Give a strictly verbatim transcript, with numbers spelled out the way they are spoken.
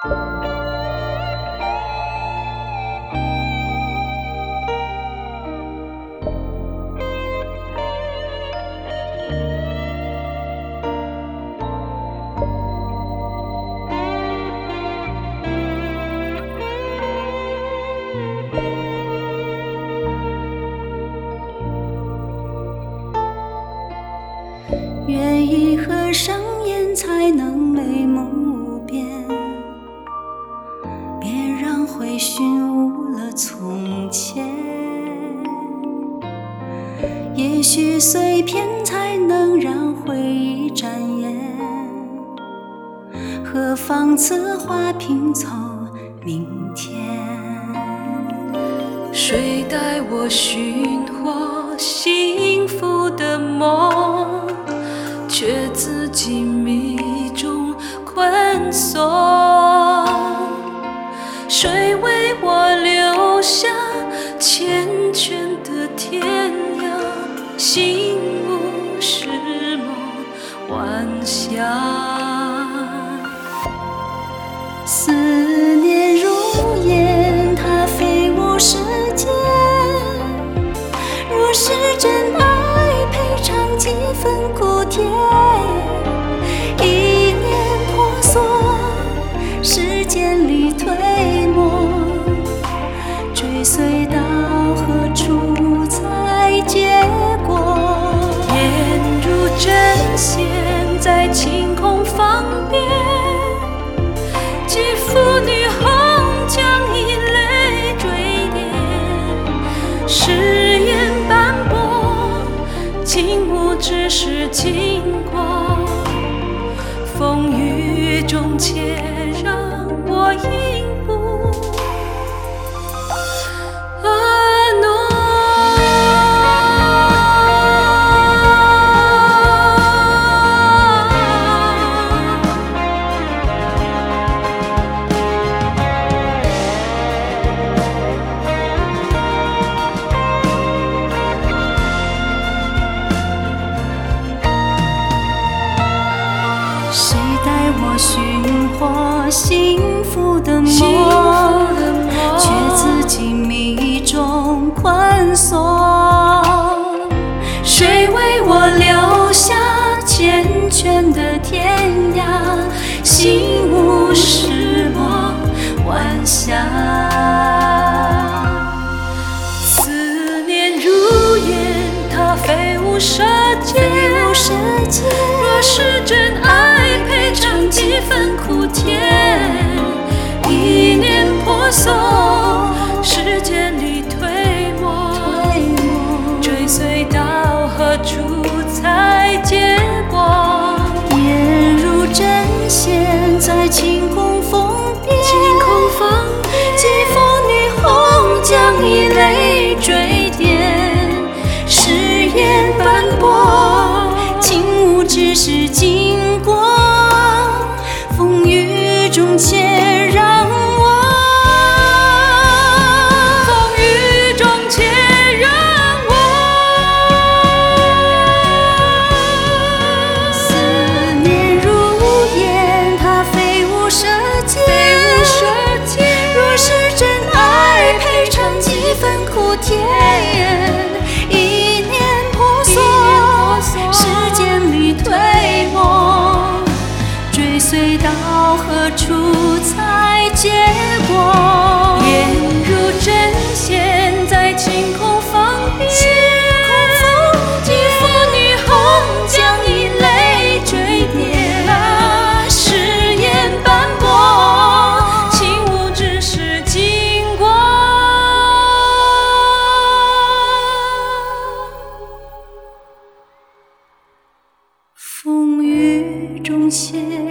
愿以合上眼才能眉目变，别让回寻误了从前。也许碎片才能让回忆展颜，何妨此花拼凑明天。 谁带我寻获幸福的梦，却自己迷中困锁。谁为我留下缱绻的天涯，心无是梦晚霞。 思念如烟，它飞舞世间，若是真爱赔偿几分苦甜。一念婆娑，时间里推磨，追随到何处才结果。 眼如针线在晴空方便，肌肤女红将以泪坠点。誓言斑驳，竟无只是经过。风雨中且让我应步阿诺。 谁带我寻获幸福的梦，却自己迷中困锁。谁为我留下缱绻的天涯，心无是梦晚霞。 思念如烟，它飞舞舌尖。若是真爱赔偿几分苦甜，一念婆娑，时间里推磨，追随到何处才结果。 眼如针线在晴空风边，肌肤女红将以泪坠点。誓言斑驳，竟无只是经过。风雨中且让我， 风雨中且让我。 思念如烟，它飞舞舌尖。若是真爱赔偿几分苦甜，一念婆娑，时间里推磨，追随到何处才结果。 眼如针线在晴空方便，肌肤女红将以泪坠点。誓言斑驳，竟无只是经过。 风雨中且